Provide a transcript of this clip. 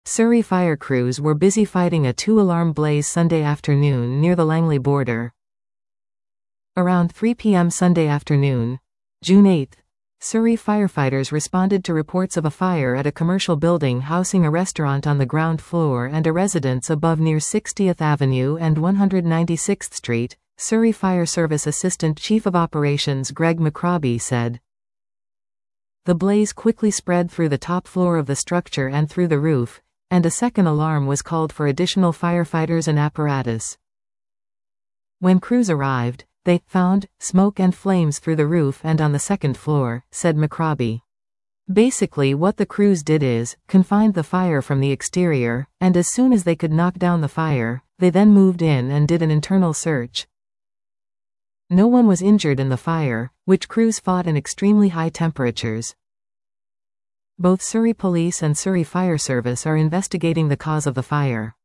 Surrey fire crews were busy fighting a two-alarm blaze Sunday afternoon near the Langley border. Around 3 p.m. Sunday afternoon, June 8, Surrey firefighters responded to reports of a fire at a commercial building housing a restaurant on the ground floor and a residence above near 60th Avenue and 196th Street, Surrey Fire Service Assistant Chief of Operations Greg McRobbie said. The blaze quickly spread through the top floor of the structure and through the roof, and a second alarm was called for additional firefighters and apparatus. When crews arrived, they found smoke and flames through the roof and on the second floor, said McRobbie. Basically what the crews did is, confined the fire from the exterior, and as soon as they could knock down the fire, they then moved in and did an internal search. No one was injured in the fire, which crews fought in extremely high temperatures. Both Surrey Police and Surrey Fire Service are investigating the cause of the fire.